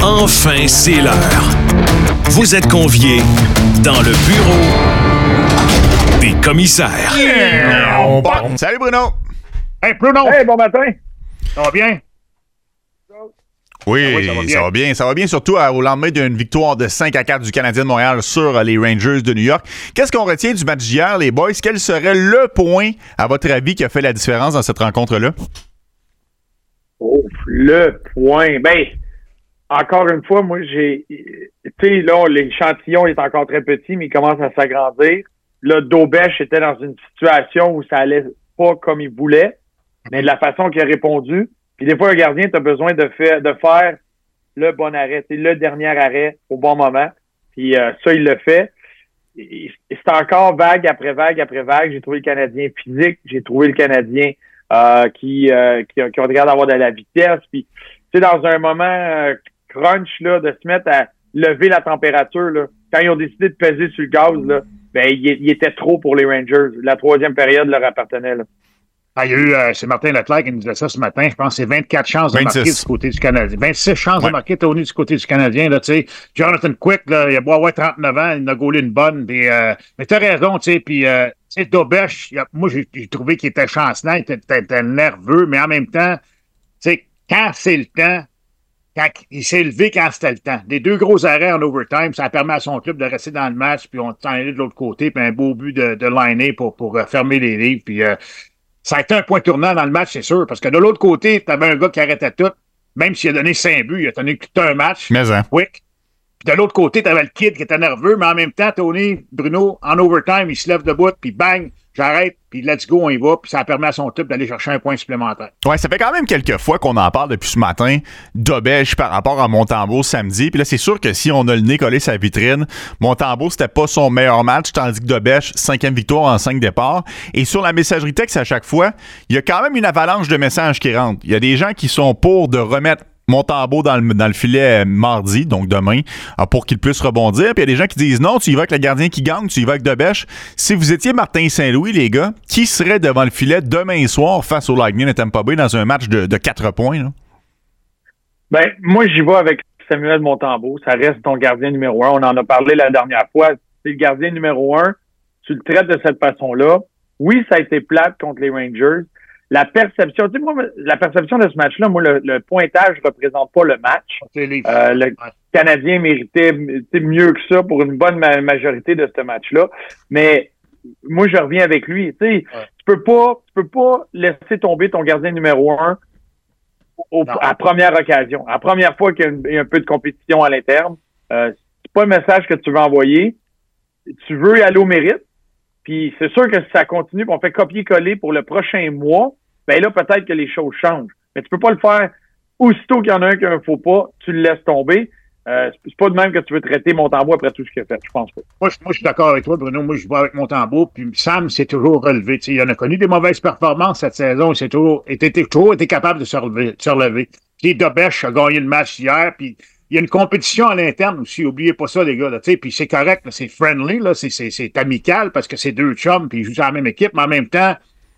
Enfin, c'est l'heure. Vous êtes conviés dans le bureau des commissaires. Salut Bruno! Hey Bruno! Hey, bon matin! Ça va bien? Oui, oui, ça va bien, surtout au lendemain d'une victoire de 5-4 du Canadien de Montréal sur les Rangers de New York. Qu'est-ce qu'on retient du match d'hier, les boys? Quel serait le point, à votre avis, qui a fait la différence dans cette rencontre-là? Oh, le point. Ben, encore une fois, moi, tu sais, là, l'échantillon est encore très petit, mais il commence à s'agrandir. Là, Dobèche était dans une situation où ça allait pas comme il voulait, mais de la façon qu'il a répondu. Puis des fois, un gardien, tu as besoin de faire le bon arrêt, c'est le dernier arrêt au bon moment. Puis ça, il le fait. C'est encore vague après vague après vague. J'ai trouvé le Canadien physique, j'ai trouvé le Canadien qui ont l'air d'avoir de la vitesse. Puis, tu sais, dans un moment crunch, là, de se mettre à lever la température, là, quand ils ont décidé de peser sur le gaz, là, ben, il était trop pour les Rangers. La troisième période leur appartenait, là. Ah, il y a eu, c'est Martin Leclerc qui nous disait ça ce matin, je pense que c'est 24 chances de marquer du côté du Canadien. 26 chances de marquer, Tony, du côté du Canadien. Là, tu sais. Jonathan Quick, là, il a beau avoir 39 ans, il a gaulé une bonne. Puis, mais t'as raison, tu sais, puis Dobèche, moi, j'ai trouvé qu'il était chancelant, il était nerveux, mais en même temps, tu sais, quand c'est le temps, quand il s'est levé quand c'était le temps. Des deux gros arrêts en overtime, ça a permis à son club de rester dans le match, puis on s'en allait de l'autre côté, puis un beau but de liner pour fermer les livres, puis ça a été un point tournant dans le match, c'est sûr, parce que de l'autre côté, tu avais un gars qui arrêtait tout, même s'il a donné 5 buts, il a donné tout un match. Mais hein. Quick. Puis de l'autre côté, tu avais le kid qui était nerveux, mais en même temps, Tony, Bruno, en overtime, il se lève debout, puis bang, j'arrête, puis let's go, on y va, puis ça a permis à son type d'aller chercher un point supplémentaire. Ouais, ça fait quand même quelques fois qu'on en parle depuis ce matin d'Obèche par rapport à Montembeault samedi. Puis là, c'est sûr que si on a le nez collé sa vitrine, Montembeault, c'était pas son meilleur match, tandis que Dobèche, 5e victoire en 5 départs. Et sur la messagerie texte, à chaque fois, il y a quand même une avalanche de messages qui rentrent. Il y a des gens qui sont pour de remettre Montembeault dans le filet mardi, donc demain, pour qu'il puisse rebondir. Puis il y a des gens qui disent non, tu y vas avec le gardien qui gagne, tu y vas avec Dobèche. Si vous étiez Martin Saint-Louis, les gars, qui serait devant le filet demain soir face au Lightning de Tampa Bay dans un match de 4 points? Là? Ben, moi, j'y vais avec Samuel Montembeault. Ça reste ton gardien numéro 1. On en a parlé la dernière fois. C'est le gardien numéro 1. Tu le traites de cette façon-là. Oui, ça a été plate contre les Rangers. La perception, tu sais, moi, la perception de ce match-là, moi, le pointage ne représente pas le match. Le Canadien méritait mieux que ça pour une bonne majorité de ce match-là. Mais moi, je reviens avec lui. Tu sais, tu peux pas laisser tomber ton gardien numéro 1 à première occasion. À la première fois qu'il y a un peu de compétition à l'interne. C'est pas le message que tu veux envoyer. Tu veux y aller au mérite. Puis c'est sûr que si ça continue, on fait copier-coller pour le prochain mois, ben là, peut-être que les choses changent. Mais tu peux pas le faire aussitôt qu'il y en a un qui a un faux pas, tu le laisses tomber. C'est pas de même que tu veux traiter Montembeault après tout ce qu'il a fait, je pense pas. Moi, je suis d'accord avec toi, Bruno. Moi, je vais avec Montembeault. Puis Sam s'est toujours relevé. T'sais, il en a connu des mauvaises performances cette saison. Il s'est toujours été capable de se relever. Puis Dobèche a gagné le match hier. Puis il y a une compétition à l'interne aussi. Oubliez pas ça, les gars. Là, puis c'est correct. Là, c'est friendly. Là, c'est amical parce que c'est deux chums. Puis ils jouent dans la même équipe. Mais en même temps,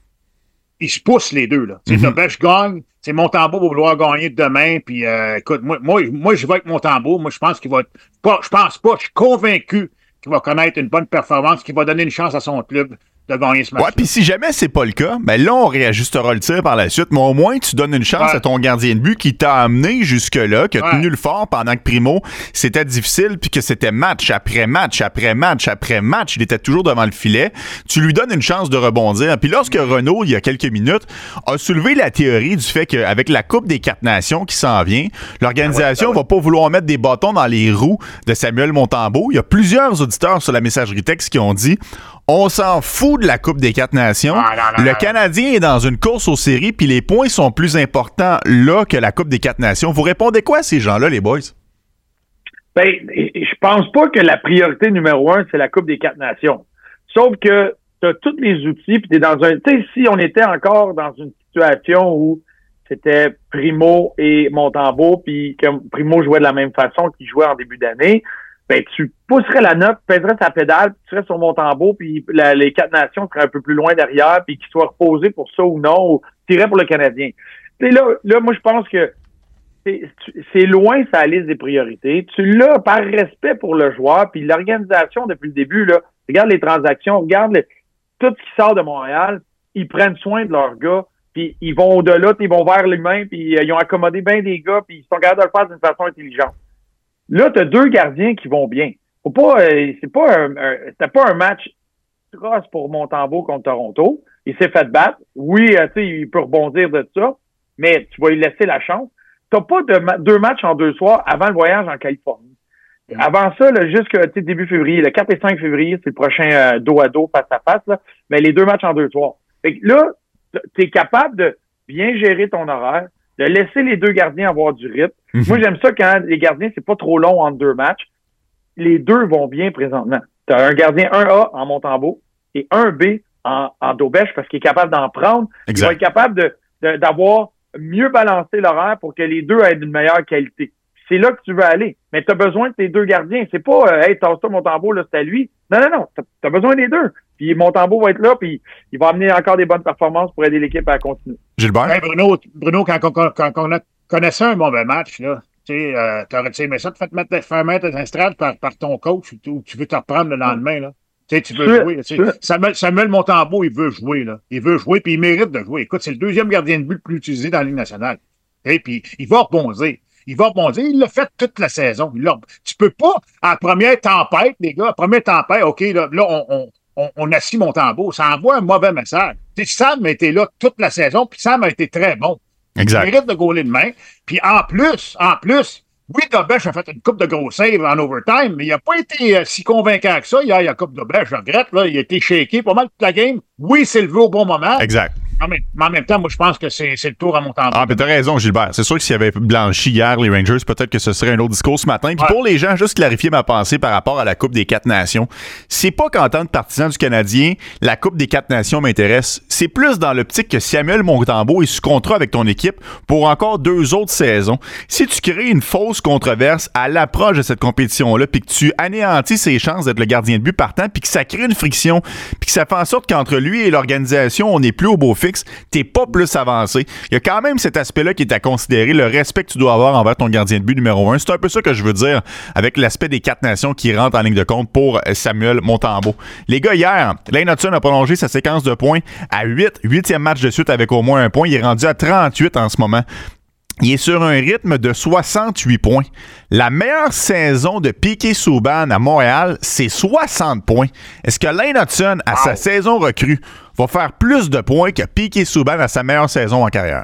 ils se poussent les deux. Là. Dobèche gagne. C'est Montembeault va vouloir gagner demain. Puis écoute, moi, je vais avec Montembeault. Moi, je pense qu'il va je suis convaincu qu'il va connaître une bonne performance, qu'il va donner une chance à son club de gagner ce match. Ouais, puis si jamais c'est pas le cas, ben là, on réajustera le tir par la suite, mais au moins, tu donnes une chance à ton gardien de but qui t'a amené jusque-là, qui a tenu le fort pendant que Primo, c'était difficile, puis que c'était match après match après match après match, il était toujours devant le filet. Tu lui donnes une chance de rebondir. Puis lorsque Renaud, il y a quelques minutes, a soulevé la théorie du fait qu'avec la Coupe des 4 Nations qui s'en vient, l'organisation va pas vouloir mettre des bâtons dans les roues de Samuel Montembeault. Il y a plusieurs auditeurs sur la messagerie texte qui ont dit on s'en fout de la Coupe des 4 Nations. Le Canadien est dans une course aux séries, puis les points sont plus importants là que la Coupe des 4 Nations. Vous répondez quoi à ces gens-là, les boys? Ben, je pense pas que la priorité numéro 1, c'est la Coupe des 4 Nations. Sauf que tu as tous les outils, puis tu es dans un... Tu sais, si on était encore dans une situation où c'était Primo et Montembeault, puis que Primo jouait de la même façon qu'il jouait en début d'année, ben, tu pousserais la note, pèserais ta pédale, puis tu serais sur Montembeault, puis les 4 Nations seraient un peu plus loin derrière, puis qu'ils soient reposés pour ça ou non, ou tu irais pour le Canadien. Tu sais, là, moi, je pense que c'est loin sa liste des priorités. Tu l'as par respect pour le joueur, puis l'organisation depuis le début, là, regarde les transactions, regarde tout ce qui sort de Montréal, ils prennent soin de leurs gars, puis ils vont au-delà, ils vont vers l'humain, puis ils ont accommodé bien des gars, puis ils sont capables de le faire d'une façon intelligente. Là, tu as 2 gardiens qui vont bien. Faut pas, c'était pas un match atroce pour Montembeault contre Toronto. Il s'est fait battre. Oui, tu sais, il peut rebondir de ça, mais tu vas lui laisser la chance. T'as pas 2 matchs en 2 soirs avant le voyage en Californie. Avant ça, jusqu'à début février, le 4 et 5 février, c'est le prochain dos à dos, face à face, là, mais les 2 matchs en 2 soirs. Fait que là, tu es capable de bien gérer ton horaire, de laisser les 2 gardiens avoir du rythme. Mm-hmm. Moi, j'aime ça quand les gardiens, c'est pas trop long entre 2 matchs. Les 2 vont bien présentement. Tu as un gardien 1A en Montembeault et un B en Daubèche parce qu'il est capable d'en prendre. Exact. Il va être capable d'avoir mieux balancé l'horaire pour que les 2 aient une meilleure qualité. C'est là que tu veux aller. Mais tu as besoin de tes 2 gardiens. C'est pas hey, tasse-toi Montembeault, là, c'est à lui. Non. Tu as besoin des 2. Puis Montembeault va être là, puis il va amener encore des bonnes performances pour aider l'équipe à continuer. Gilbert? Hey, Bruno, quand on a connaissait un mauvais match, là, tu aurais aimé ça te faire mettre un strat par ton coach ou tu veux te reprendre le lendemain, là. Tu veux jouer. Samuel Montembeault, il veut jouer, là. Il veut jouer, puis il mérite de jouer. Écoute, c'est le 2e gardien de but le plus utilisé dans la Ligue nationale. Et puis, il va rebondir. Il l'a fait toute la saison. Tu peux pas, à la première tempête, les gars, OK, là on assis Montembeault. Ça envoie un mauvais message. Sam a été là toute la saison, puis Sam a été très bon. Exact. Il mérite de gauler de main. Puis en plus, oui, Dobèche a fait une coupe de gros save en overtime, mais il n'a pas été si convaincant que ça. Hier, il y a coupe Dobèche, je regrette, là, il a été shaké pas mal toute la game. Oui, c'est levé au bon moment. Exact. Mais en même temps, moi, je pense que c'est le tour à Montembeault. Ah, mais t'as raison, Gilbert. C'est sûr que s'il y avait blanchi hier les Rangers, peut-être que ce serait un autre discours ce matin. Puis pour les gens, juste clarifier ma pensée par rapport à la Coupe des 4 Nations. C'est pas qu'en tant que partisan du Canadien, la Coupe des 4 Nations m'intéresse. C'est plus dans l'optique que Samuel Montembeault est sous contrat avec ton équipe pour encore 2 autres saisons. Si tu crées une fausse controverse à l'approche de cette compétition-là, puis que tu anéantis ses chances d'être le gardien de but partant, puis que ça crée une friction, puis que ça fait en sorte qu'entre lui et l'organisation, on n'est plus au beau fixe, t'es pas plus avancé. Il y a quand même cet aspect-là qui est à considérer, le respect que tu dois avoir envers ton gardien de but numéro 1. C'est un peu ça que je veux dire avec l'aspect des 4 nations qui rentrent en ligne de compte pour Samuel Montembeault. Les gars, hier, Lane Hutson a prolongé sa séquence de points à 8e match de suite avec au moins un point. Il est rendu à 38 en ce moment. Il est sur un rythme de 68 points. La meilleure saison de Piquet Souban à Montréal, c'est 60 points. Est-ce que Lane Hutson, à sa saison recrue, va faire plus de points que Piquet Souban à sa meilleure saison en carrière?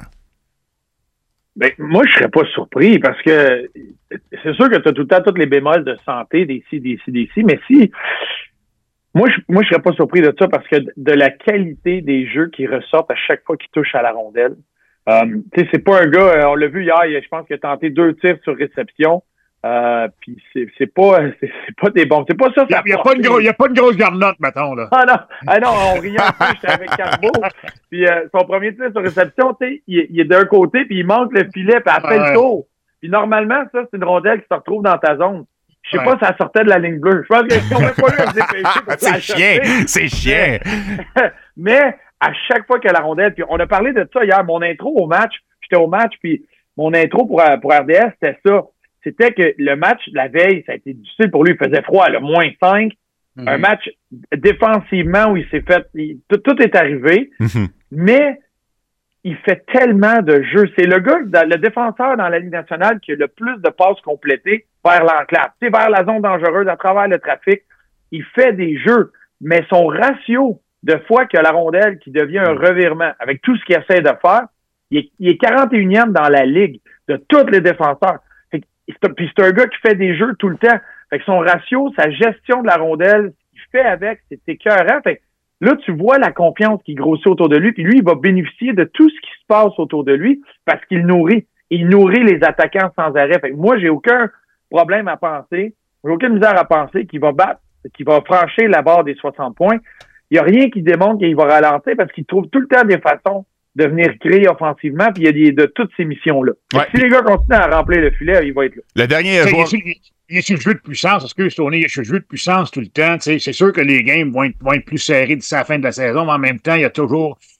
Ben, moi, je serais pas surpris parce que c'est sûr que tu as tout le temps tous les bémols de santé, des ci, mais si... Moi, je serais pas surpris de ça parce que de la qualité des jeux qui ressortent à chaque fois qu'il touche à la rondelle. Tu sais, c'est pas un gars, on l'a vu hier, je pense qu'il a tenté 2 tirs sur réception. Puis c'est pas des bons. C'est pas ça. Il y a pas une grosse garnotte, mettons, là. Ah non, on riait un peu, j'étais avec Carbo. Puis son premier tir sur réception, tu sais, il est d'un côté, puis il manque le filet, puis elle fait le tour. Puis normalement, ça, c'est une rondelle qui se retrouve dans ta zone. Je sais pas si ça sortait de la ligne bleue. Je pense qu'on n'aurait pas eu à se dépêcher pour C'est chiant. Mais à chaque fois qu'il y a la rondelle, puis on a parlé de ça hier, mon intro au match, j'étais au match, puis mon intro pour RDS, c'était ça. C'était que le match de la veille, ça a été difficile pour lui, il faisait froid, le -5. Mm-hmm. Un match défensivement où il s'est fait... Tout est arrivé, mais il fait tellement de jeux. C'est le gars, le défenseur dans la Ligue nationale qui a le plus de passes complétées vers l'enclave, vers la zone dangereuse, à travers le trafic. Il fait des jeux, mais son ratio de fois qu'il y a la rondelle qui devient un revirement avec tout ce qu'il essaie de faire, il est 41e dans la Ligue de tous les défenseurs. Puis c'est un gars qui fait des jeux tout le temps. Fait que son ratio, sa gestion de la rondelle, ce qu'il fait avec, c'est écœurant. Fait que là, tu vois la confiance qui grossit autour de lui, puis lui, il va bénéficier de tout ce qui se passe autour de lui parce qu'il nourrit. Il nourrit les attaquants sans arrêt. Fait que moi, j'ai aucun problème à penser, j'ai aucune misère à penser qu'il va battre, qu'il va franchir la barre des 60 points. Il n'y a rien qui démontre qu'il va ralentir parce qu'il trouve tout le temps des façons de venir créer offensivement, puis il y a de toutes ces missions-là. Ouais. Si les gars continuent à remplir le filet, il va être là. Le dernier joueur... Il est sur le jeu de puissance, excuse Tony, il est sur le jeu de puissance tout le temps. C'est sûr que les games vont être plus serrés d'ici à la fin de la saison, mais en même temps, il y a toujours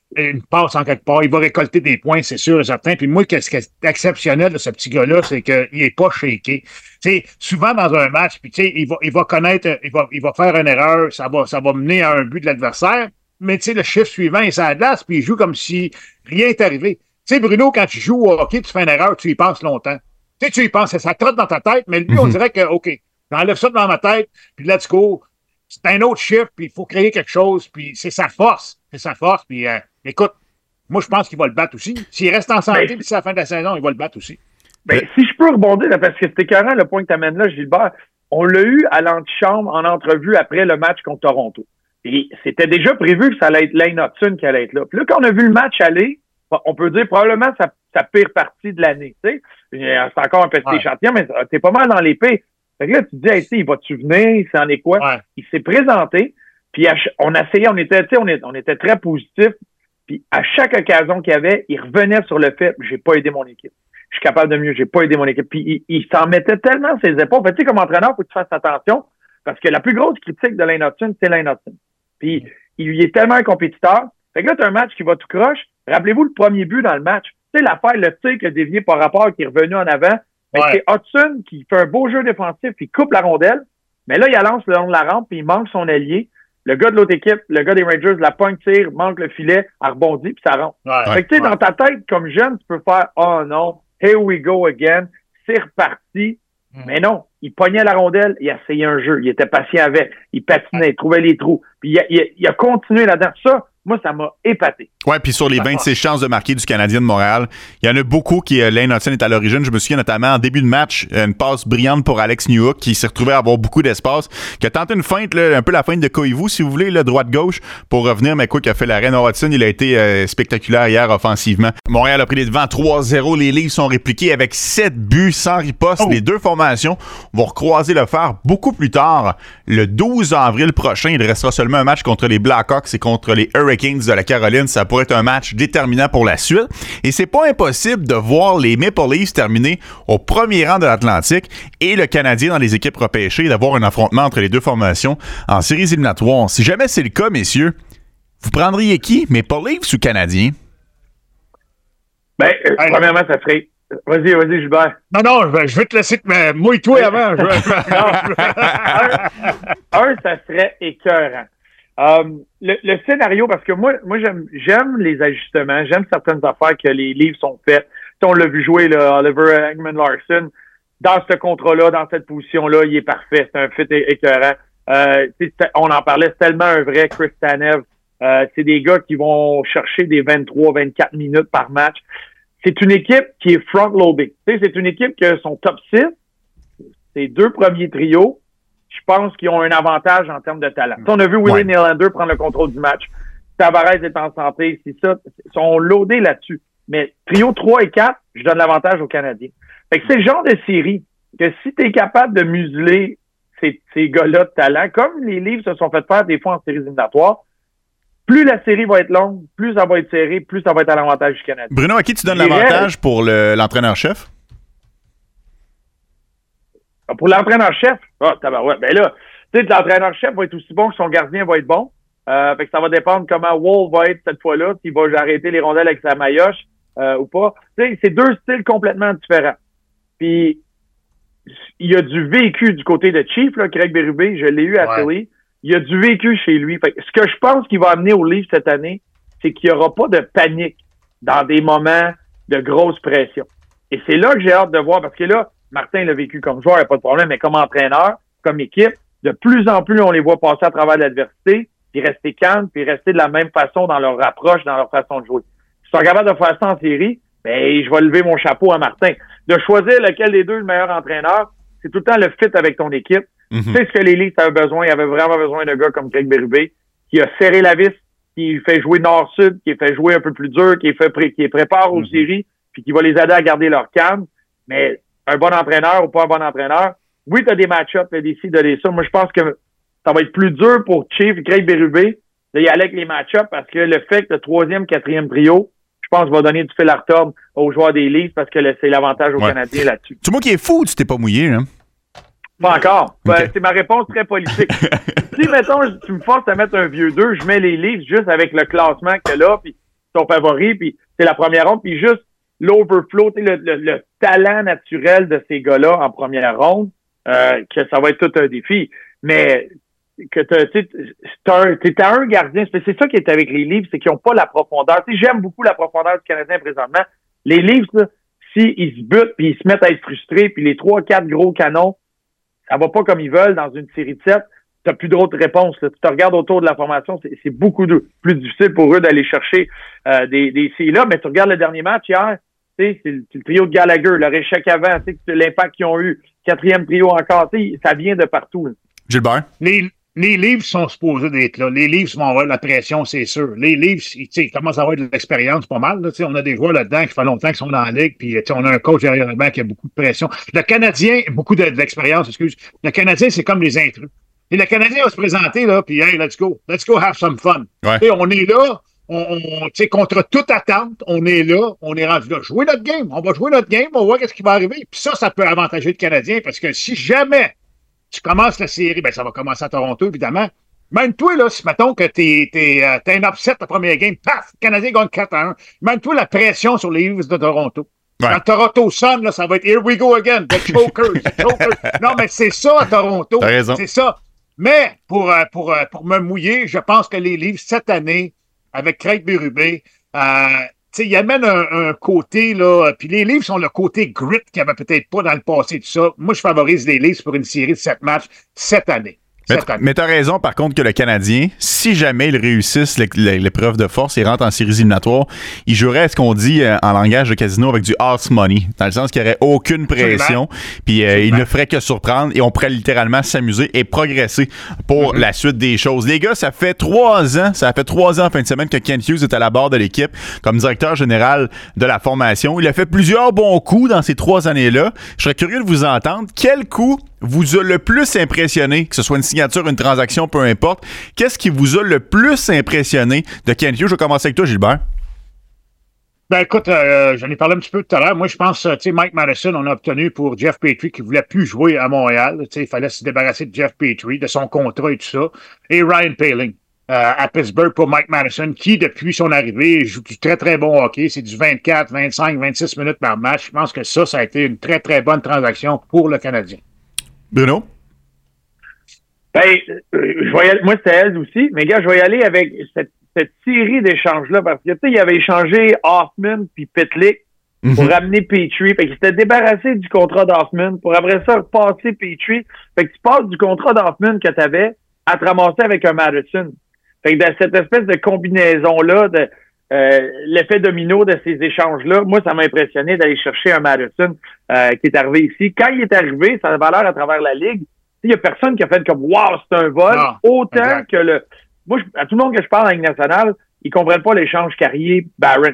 une passe en quelque part. Il va récolter des points, c'est sûr et certain. Puis moi, ce qui est exceptionnel de ce petit gars-là, c'est qu'il n'est pas shaké. T'sais, souvent dans un match, puis il va connaître, il va faire une erreur, ça va mener à un but de l'adversaire, mais le chiffre suivant, il s'adlace, puis il joue comme si rien n'est arrivé. Tu sais, Bruno, quand tu joues au hockey, tu fais une erreur, tu y penses longtemps. Tu y penses, ça trotte dans ta tête, mais lui, on dirait que, OK, j'enlève ça devant ma tête, puis let's go. C'est un autre chiffre, puis il faut créer quelque chose, puis c'est sa force. C'est sa force, puis écoute, moi, je pense qu'il va le battre aussi. S'il reste en santé, puis c'est la fin de la saison, il va le battre aussi. Ben, si je peux rebondir, parce que c'était écœurant le point que tu amènes là, Gilbert, on l'a eu à l'antichambre en entrevue après le match contre Toronto. Et c'était déjà prévu que ça allait être Lane Hutson qui allait être là. Puis là, quand on a vu le match aller, on peut dire probablement sa pire partie de l'année. Tu sais, c'est encore un petit échantillon, mais t'es pas mal dans l'épée. Fait que là, tu te dis, hey, il va-tu venir? C'est en est quoi? Ouais. Il s'est présenté, puis on essayait, on était très positifs. Puis à chaque occasion qu'il y avait, il revenait sur le fait, j'ai pas aidé mon équipe. Je suis capable de mieux, j'ai pas aidé mon équipe. Puis il s'en mettait tellement ses épaules. Fait, tu sais, comme entraîneur, faut que tu fasses attention, parce que la plus grosse critique de Lane Hutson, c'est Lane Hutson. Puis il est tellement un compétiteur. Fait que là, t'as un match qui va tout croche. Rappelez-vous le premier but dans le match. Tu sais, l'affaire, le tir qui a dévié par rapport, qui est revenu en avant. Ben, c'est Hutson qui fait un beau jeu défensif, puis coupe la rondelle. Mais là, il la lance le long de la rampe, puis il manque son allié. Le gars de l'autre équipe, le gars des Rangers, la pogne tire, manque le filet, elle rebondit, puis ça rentre. Fait que tu sais, dans ta tête, comme jeune, tu peux faire « Oh non, here we go again », c'est reparti. Mais non, il pognait la rondelle, il essayait un jeu, il était patient avec, il patinait, il trouvait les trous, puis il a continué là-dedans. Ça, moi, ça m'a épaté. Ouais, puis sur les 26 chances de marquer du Canadien de Montréal, il y en a beaucoup qui, Lane Hutson est à l'origine. Je me souviens notamment en début de match, une passe brillante pour Alex Newhook qui s'est retrouvé à avoir beaucoup d'espace, qui a tenté une feinte, là, un peu la feinte de Koivu, si vous voulez, là, droite-gauche, pour revenir, mais quoi, qui a fait l'arrêt. Hutson, il a été spectaculaire hier offensivement. Montréal a pris les devants 3-0. Les Leafs sont répliqués avec 7 buts sans riposte. Les deux formations vont recroiser le fer beaucoup plus tard, le 12 avril prochain. Il restera seulement un match contre les Blackhawks et contre les Hurricanes de la Caroline. Ça pourrait être un match déterminant pour la suite. Et c'est pas impossible de voir les Maple Leafs terminer au premier rang de l'Atlantique et le Canadien dans les équipes repêchées, d'avoir un affrontement entre les deux formations en séries éliminatoires. Si jamais c'est le cas, messieurs, vous prendriez qui? Maple Leafs ou Canadien? Ben, premièrement, ça serait... Vas-y, Gilbert. Non, je vais te laisser mouille-toi avant. Ça serait écœurant. Le scénario, parce que moi j'aime les ajustements, j'aime certaines affaires que les livres sont faites. On l'a vu jouer, là, Oliver Ekman-Larsson, dans ce contrat-là, dans cette position-là, il est parfait. C'est un fit écœurant. On en parlait, c'est tellement un vrai Chris Tanev. C'est des gars qui vont chercher des 23-24 minutes par match. C'est une équipe qui est front-loadée. C'est une équipe qui a son top 6, ses deux premiers trios. Je pense qu'ils ont un avantage en termes de talent. On a vu Willie Nylander prendre le contrôle du match. Tavares est en santé, c'est ça. Ils sont loadés là-dessus. Mais trio 3 et 4, je donne l'avantage aux Canadiens. Fait que c'est le genre de série que si tu es capable de museler ces gars-là de talent, comme les Leafs se sont fait faire des fois en séries éliminatoires, plus la série va être longue, plus ça va être serré, plus ça va être à l'avantage du Canadien. Bruno, à qui tu donnes l'avantage pour l'entraîneur-chef? Pour l'entraîneur-chef, tabarouette. Ben là, tu sais, l'entraîneur-chef va être aussi bon que son gardien va être bon. Fait que ça va dépendre comment Wolf va être cette fois-là, s'il va arrêter les rondelles avec sa maillotche ou pas. Tu sais, c'est deux styles complètement différents. Puis, il y a du vécu du côté de Chief, là, Craig Berube, je l'ai eu à Philly. Il y a du vécu chez lui. Fait que ce que je pense qu'il va amener au Leafs cette année, c'est qu'il n'y aura pas de panique dans des moments de grosse pression. Et c'est là que j'ai hâte de voir, parce que là, Martin l'a vécu comme joueur, il n'y a pas de problème, mais comme entraîneur, comme équipe, de plus en plus, on les voit passer à travers l'adversité, puis rester calme, puis rester de la même façon dans leur approche, dans leur façon de jouer. Si ils sont capables de faire ça en série, ben, je vais lever mon chapeau à Martin. De choisir lequel des deux est le meilleur entraîneur, c'est tout le temps le fit avec ton équipe. Tu sais ce que les Leafs avaient besoin. Ils avaient vraiment besoin de gars comme Craig Berube, qui a serré la vis, qui fait jouer nord-sud, qui fait jouer un peu plus dur, qui les prépare aux séries, puis qui va les aider à garder leur calme. Mais un bon entraîneur ou pas un bon entraîneur, oui, tu as des match-ups, des ci, des ça. Moi, je pense que ça va être plus dur pour Chief et Craig Berube d'y aller avec les match-ups, parce que le fait que le troisième, quatrième trio, je pense, va donner du fil à retordre aux joueurs des Leafs, parce que c'est l'avantage aux Canadiens là-dessus. Tu moi qui est fou, tu t'es pas mouillé, hein? Pas encore. Okay. C'est ma réponse très politique. Si, mettons, tu me forces à mettre un vieux 2, je mets les Leafs juste avec le classement que là, puis sont favoris, puis c'est la première ronde, puis juste l'overflow, le talent naturel de ces gars-là en première ronde, que ça va être tout un défi. Mais que t'es un gardien, c'est ça qui est avec les Leafs, c'est qu'ils n'ont pas la profondeur. J'aime beaucoup la profondeur du Canadien présentement. Les Leafs, là, s'ils se butent puis ils se mettent à être frustrés, puis les 3-4 gros canons, ça va pas comme ils veulent dans une série de 7, t'as plus d'autres réponses. Là. Tu te regardes autour de la formation, c'est beaucoup plus difficile pour eux d'aller chercher des séries là. Mais tu regardes le dernier match hier, c'est le trio de Gallagher, leur échec avant, l'impact qu'ils ont eu, quatrième trio encore, ça vient de partout. Là. Gilbert? Les Leafs sont supposés d'être là. Les Leafs vont avoir de la pression, c'est sûr. Les Leafs, ils commencent à avoir de l'expérience pas mal. Là, on a des joueurs là-dedans qui fait longtemps qu'ils sont dans la ligue, puis on a un coach derrière le banc qui a beaucoup de pression. Le Canadien, beaucoup d'expérience, excuse. Le Canadien, c'est comme les intrus. Et le Canadien va se présenter, là, puis hey, let's go have some fun. Ouais. On est là, contre toute attente, on est là, on est rendu là. Jouer notre game, on va jouer notre game, on va voir ce qui va arriver. Puis ça peut avantager le Canadien, parce que si jamais tu commences la série, ben ça va commencer à Toronto, évidemment. Même toi, là, si mettons que t'es un upset la première game, paf, le Canadien gagne 4-1. Même toi, la pression sur les Leafs de Toronto. Ouais. Quand Toronto sonne, là, ça va être here we go again, the chokers. Non, mais c'est ça à Toronto. T'as raison. C'est ça. Mais pour me mouiller, je pense que les Leafs, cette année, avec Craig Berube, il amène un côté, là, puis les Leafs ont le côté grit qu'il n'y avait peut-être pas dans le passé, tout ça. Moi, je favorise les Leafs pour une série de 7 matchs cette année. Mais t'as raison, par contre, que le Canadien, si jamais ils réussissent l'épreuve de force et rentrent en séries éliminatoires, ils joueraient ce qu'on dit en langage de casino avec du house money, dans le sens qu'il n'y aurait aucune pression, puis ils ne feraient que surprendre et on pourrait littéralement s'amuser et progresser pour la suite des choses. Les gars, ça fait 3 ans en fin de semaine que Kent Hughes est à la barre de l'équipe comme directeur général de la formation. Il a fait plusieurs bons coups dans ces 3 années-là. Je serais curieux de vous entendre. Quel coup vous a le plus impressionné, que ce soit une signature, une transaction, peu importe? Qu'est-ce qui vous a le plus impressionné de Kent Hughes? Je vais commencer avec toi, Gilbert. Ben écoute, j'en ai parlé un petit peu tout à l'heure. Moi, je pense, Mike Madison, on a obtenu pour Jeff Petrie qui voulait plus jouer à Montréal. Il fallait se débarrasser de Jeff Petrie, de son contrat et tout ça. Et Ryan Poehling à Pittsburgh pour Mike Madison, qui, depuis son arrivée, joue du très, très bon hockey. C'est du 24, 25, 26 minutes par match. Je pense que ça a été une très, très bonne transaction pour le Canadien. Bruno? Ben, je vais y aller, moi, c'était elle aussi, mais gars, je vais y aller avec cette série d'échanges-là, parce que, tu sais, il avait échangé Hoffman puis Pitlick pour ramener Petrie. Fait qu'il s'était débarrassé du contrat d'Hoffman pour après ça repasser Petrie. Fait que tu passes du contrat d'Hoffman que tu avais à te ramasser avec un Madison. Fait que dans cette espèce de combinaison-là, de l'effet domino de ces échanges-là, moi, ça m'a impressionné d'aller chercher un Madison qui est arrivé ici. Quand il est arrivé, ça a valeur à travers la Ligue. Il y a personne qui a fait comme « Wow, c'est un vol! » Autant exact. Que moi, à tout le monde que je parle en Ligue nationale, ils comprennent pas l'échange Carrier-Barron.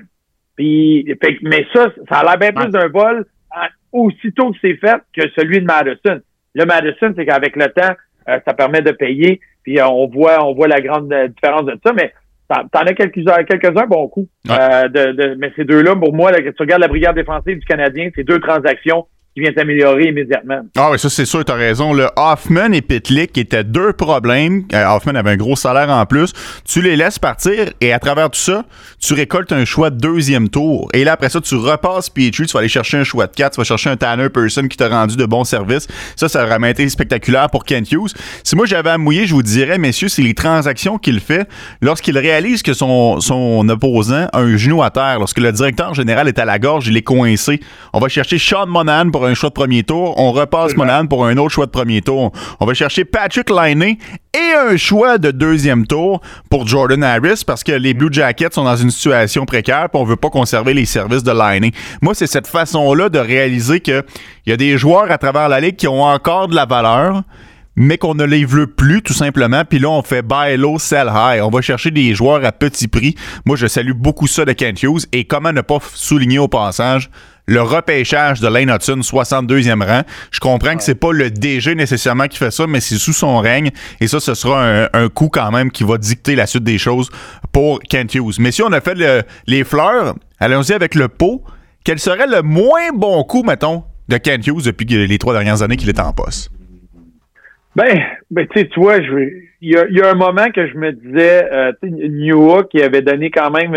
Mais ça a l'air bien plus d'un vol aussitôt que c'est fait que celui de Madison. Le Madison, c'est qu'avec le temps, ça permet de payer, puis on voit la grande différence de ça, mais t'en as quelques-uns bons coups. Ouais. Mais ces deux-là, pour moi, là, que tu regardes la brigade défensive du Canadien, c'est 2 transactions qui viennent s'améliorer immédiatement. Ah oui, ça c'est sûr, t'as raison. Le Hoffman et Pitlick étaient 2 problèmes. Hoffman avait un gros salaire en plus. Tu les laisses partir et à travers tout ça, tu récoltes un choix de 2e tour. Et là, après ça, tu repasses Petrie, tu vas aller chercher un choix de 4, tu vas chercher un Tanner Person qui t'a rendu de bons services. Ça a vraiment été spectaculaire pour Kent Hughes. Si moi j'avais à mouiller, je vous dirais, messieurs, c'est les transactions qu'il fait lorsqu'il réalise que son opposant a un genou à terre. Lorsque le directeur général est à la gorge, il est coincé. On va chercher Sean Monahan pour un choix de premier tour. On repasse Monahan pour un autre choix de premier tour. On va chercher Patrick Laine et un choix de 2e tour pour Jordan Harris parce que les Blue Jackets sont dans une situation précaire et on veut pas conserver les services de Laine. Moi, c'est cette façon-là de réaliser qu'il y a des joueurs à travers la Ligue qui ont encore de la valeur, mais qu'on ne les veut plus, tout simplement. Puis là, on fait buy low, sell high. On va chercher des joueurs à petit prix. Moi, je salue beaucoup ça de Kent Hughes. Et comment ne pas souligner au passage le repêchage de Lane Hudson, 62e rang. Je comprends que c'est pas le DG nécessairement qui fait ça, mais c'est sous son règne. Et ça, ce sera un coup quand même qui va dicter la suite des choses pour Kent Hughes. Mais si on a fait les fleurs, allons-y avec le pot. Quel serait le moins bon coup, mettons, de Kent Hughes depuis les 3 dernières années qu'il est en poste? Ben tu vois, il y a un moment que je me disais, Newhook qui avait donné quand même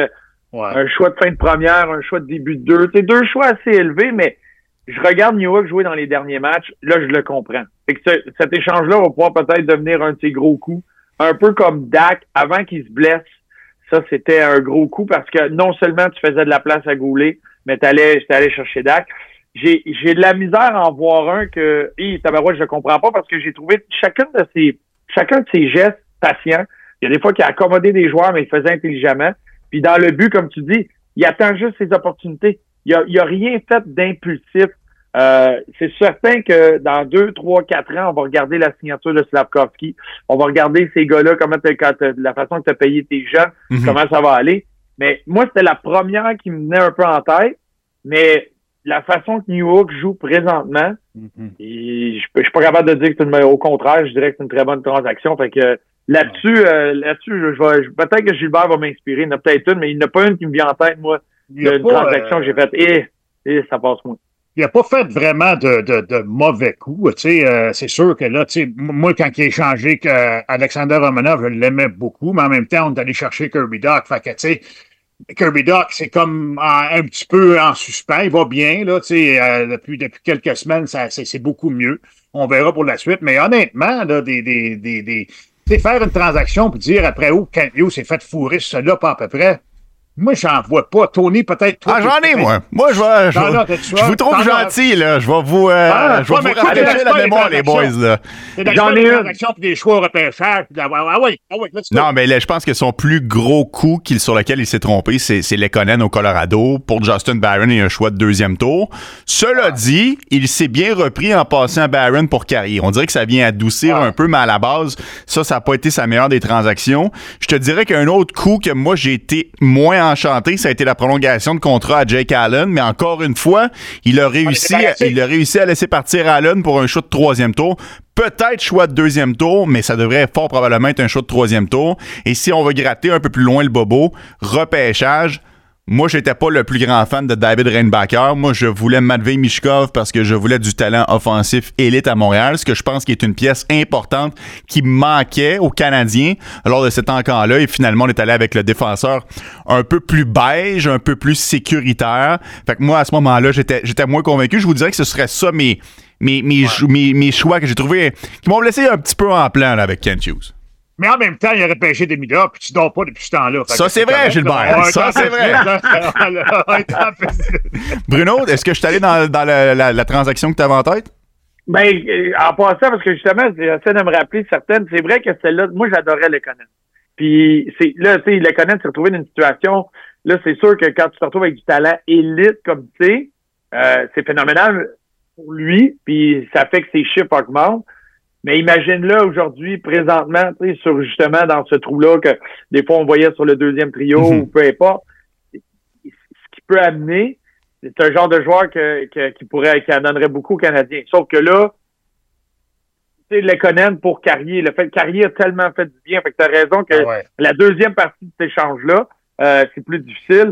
un choix de fin de première, un choix de début de deux. C'est 2 choix assez élevés, mais je regarde New York jouer dans les derniers matchs. Là, je le comprends. Fait que cet échange-là va pouvoir peut-être devenir un de ses gros coups. Un peu comme Dak, avant qu'il se blesse. Ça, c'était un gros coup parce que non seulement tu faisais de la place à Goulet, mais j'étais allé chercher Dak. J'ai de la misère à en voir un que, tabarouette, je comprends pas parce que j'ai trouvé chacun de ses gestes patients. Il y a des fois qu'il a accommodé des joueurs, mais il faisait intelligemment. Puis dans le but, comme tu dis, il attend juste ses opportunités. Il y a rien fait d'impulsif. C'est certain que dans 2, 3, 4 ans, on va regarder la signature de Slafkovský. On va regarder ces gars-là, la façon que tu as payé tes jeunes, comment ça va aller. Mais moi, c'était la première qui me venait un peu en tête. Mais la façon que New York joue présentement, et je suis pas capable de dire que c'est au contraire, je dirais que c'est une très bonne transaction. Fait que là-dessus, peut-être que Gilbert va m'inspirer. Il y en a peut-être une, mais il n'y en a pas une qui me vient en tête, moi, d'une transaction que j'ai faite. Et ça passe moins. Il n'a pas fait vraiment de mauvais coups. C'est sûr que là, moi, quand il a échangé Alexander Romanov, je l'aimais beaucoup, mais en même temps, on est allé chercher Kirby Dach. Fait que, Kirby Dach, c'est comme un petit peu en suspens. Il va bien, là, depuis quelques semaines, c'est beaucoup mieux. On verra pour la suite. Mais honnêtement, là, faire une transaction puis dire après Kent Hughes s'est fait fourrer cela pas à peu près. Moi, j'en vois pas. Tony, peut-être toi. J'en ai, moi. Moi, je vous trouve gentil, là. Je vais vous rafraîchir la mémoire, les boys, là. J'en ai une action pour des choix au repêchage. Non, mais là, je pense que son plus gros coup sur lequel il s'est trompé, c'est Lekkonen au Colorado pour Justin Barron et un choix de 2e tour. Cela dit, il s'est bien repris en passant Barron pour Carrier. On dirait que ça vient adoucir un peu, mais à la base, ça n'a pas été sa meilleure des transactions. Je te dirais qu'un autre coup que moi, j'ai été moins enchanté, ça a été la prolongation de contrat à Jake Allen, mais encore une fois, il a réussi à laisser partir Allen pour un choix de 3e tour. Peut-être choix de 2e tour, mais ça devrait fort probablement être un choix de 3e tour. Et si on veut gratter un peu plus loin le bobo, repêchage. Moi, j'étais pas le plus grand fan de David Reinbacher. Moi, je voulais Matvei Michkov parce que je voulais du talent offensif élite à Montréal, ce que je pense qui est une pièce importante qui manquait aux Canadiens lors de cet encamp-là. Et finalement, on est allé avec le défenseur un peu plus beige, un peu plus sécuritaire. Fait que moi, à ce moment-là, j'étais moins convaincu. Je vous dirais que ce serait ça mes choix que j'ai trouvés, qui m'ont laissé un petit peu en plan là, avec Kent Hughes. Mais en même temps, il aurait pêché des milliards, puis tu dors pas depuis ce temps-là. Ça, c'est vrai, Gilbert. Ça, c'est vrai. Bruno, est-ce que je suis allé dans la transaction que tu avais en tête? Ben, en passant, parce que justement, j'essaie de me rappeler certaines. C'est vrai que celle-là, moi, j'adorais Lekkonen. Puis, là, tu sais, Lekkonen s'est retrouvé dans une situation, là, c'est sûr que quand tu te retrouves avec du talent élite comme tu sais, c'est phénoménal pour lui, puis ça fait que ses chiffres augmentent. Mais imagine-le aujourd'hui, présentement, tu sais, justement dans ce trou-là que des fois on voyait sur le 2e trio ou peu importe. Ce qui peut amener, c'est un genre de joueur qui en donnerait beaucoup aux Canadiens. Sauf que là, tu sais, Lekkonen pour Carrier, le fait que Carrier a tellement fait du bien, fait que t'as raison que la 2e partie de cet échange-là, c'est plus difficile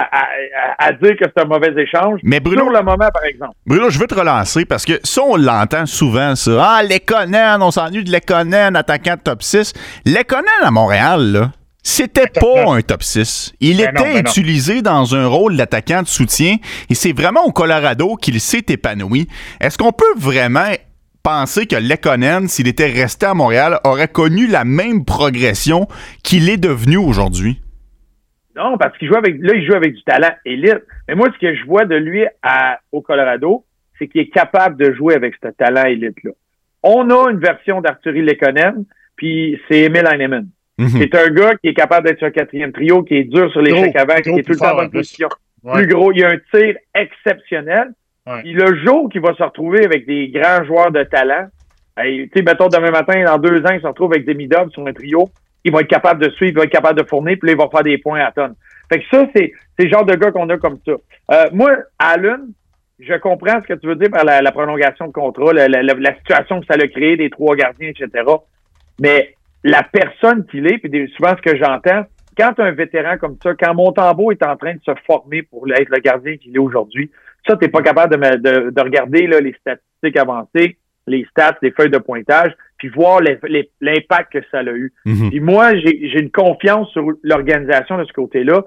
à dire que c'est un mauvais échange. Mais Bruno, sur le moment, par exemple. Bruno, je veux te relancer parce que ça, on l'entend souvent, ça. Ah, Lekkonen, on s'ennuie de Lekkonen, attaquant de top 6. Lekkonen à Montréal, là, c'était pas un top 6. Il était utilisé dans un rôle d'attaquant de soutien et c'est vraiment au Colorado qu'il s'est épanoui. Est-ce qu'on peut vraiment penser que Lekkonen, s'il était resté à Montréal, aurait connu la même progression qu'il est devenu aujourd'hui? Non, parce qu'il il joue avec du talent élite. Mais moi, ce que je vois de lui au Colorado, c'est qu'il est capable de jouer avec ce talent élite-là. On a une version d'Arturi Lekkonen, puis c'est Emil Heinemann. C'est un gars qui est capable d'être sur un 4e trio, qui est dur sur l'échec avant, qui est tout le temps en bonne position. Plus gros, il a un tir exceptionnel. Puis le jour qu'il va se retrouver avec des grands joueurs de talent, tu sais, mettons demain matin, dans 2 ans, il se retrouve avec Demidov sur un trio, il va être capable de suivre, il va être capable de fournir, puis là, il va faire des points à tonnes. Fait que ça, c'est le genre de gars qu'on a comme ça. Moi, Allen, je comprends ce que tu veux dire par la prolongation de contrat, la situation que ça a créé, des 3 gardiens, etc. Mais la personne qu'il est, puis souvent ce que j'entends, quand tu as un vétéran comme ça, quand Montembeault est en train de se former pour être le gardien qu'il est aujourd'hui, ça, tu n'es pas capable de regarder là, les statistiques avancées, les stats, les feuilles de pointage, puis voir l'impact que ça a eu. Puis moi, j'ai une confiance sur l'organisation de ce côté-là.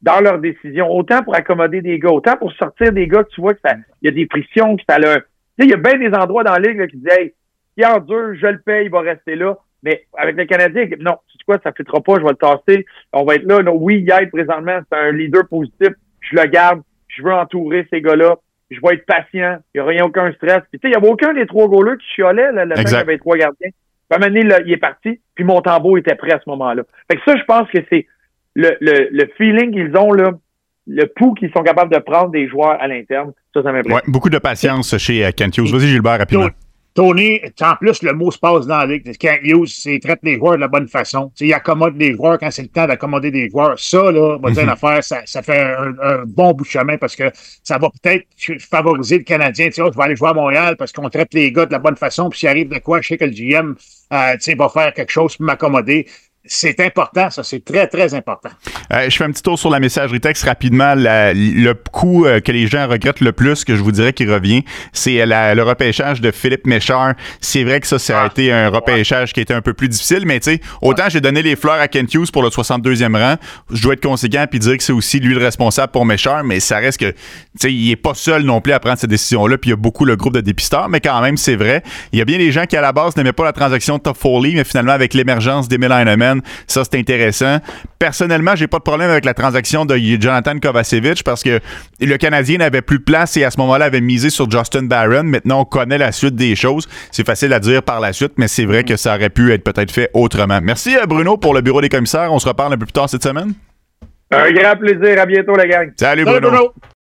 dans leurs décisions, autant pour accommoder des gars, autant pour sortir des gars que tu vois que il y a des frictions, que ça le... Tu sais, il y a bien des endroits dans la ligue là, qui disent « Hey, il endure, je le paye, il va rester là. » Mais avec le Canadien, non, tu sais quoi, ça ne fitera pas, je vais le tasser, on va être là. Non, oui, il aide présentement, c'est un leader positif, je le garde, je veux entourer ces gars-là, je vais être patient, il n'y a rien, aucun stress. Puis tu sais, il n'y avait aucun des 3 goalers qui chiolait, là, le temps qu'il y avait 3 gardiens. Puis à un moment donné, là, il est parti, puis Montembeault était prêt à ce moment-là. Fait que ça, je pense que c'est le feeling qu'ils ont, là, le pouls qu'ils sont capables de prendre des joueurs à l'interne, ça m'impressionne. Ouais, beaucoup de patience chez Kent Hughes. Vas-y, Gilbert, rapidement. Tony, en plus, le mot se passe dans la ligue. Kent Hughes, il traite les joueurs de la bonne façon. T'sais, il accommode les joueurs quand c'est le temps d'accommoder des joueurs. Ça, là, on va dire une affaire, ça fait un bon bout de chemin parce que ça va peut-être favoriser le Canadien. Je vais aller jouer à Montréal parce qu'on traite les gars de la bonne façon. Puis s'il arrive de quoi, je sais que le GM va faire quelque chose pour m'accommoder. C'est important, ça. C'est très, très important. Je fais un petit tour sur la messagerie texte rapidement. Le coup que les gens regrettent le plus, que je vous dirais qui revient, c'est le repêchage de Philippe Méchard. C'est vrai que ça a été un repêchage qui a été un peu plus difficile, mais tu sais, autant j'ai donné les fleurs à Kent Hughes pour le 62e rang, je dois être conséquent puis dire que c'est aussi lui le responsable pour Méchard, mais ça reste que, tu sais, il est pas seul non plus à prendre cette décision-là, puis il y a beaucoup le groupe de dépisteurs, mais quand même, c'est vrai. Il y a bien des gens qui, à la base, n'aimaient pas la transaction de Toffoli, mais finalement, avec l'émergence d'Emil Heinemann, ça, c'est intéressant. Personnellement, j'ai pas de problème avec la transaction de Jonathan Kovacevic parce que le Canadien n'avait plus de place et à ce moment-là avait misé sur Justin Barron. Maintenant, on connaît la suite des choses. C'est facile à dire par la suite, mais c'est vrai que ça aurait pu être peut-être fait autrement. Merci Bruno pour le bureau des commissaires. On se reparle un peu plus tard cette semaine. Un grand plaisir. À bientôt, la gang. Salut Bruno.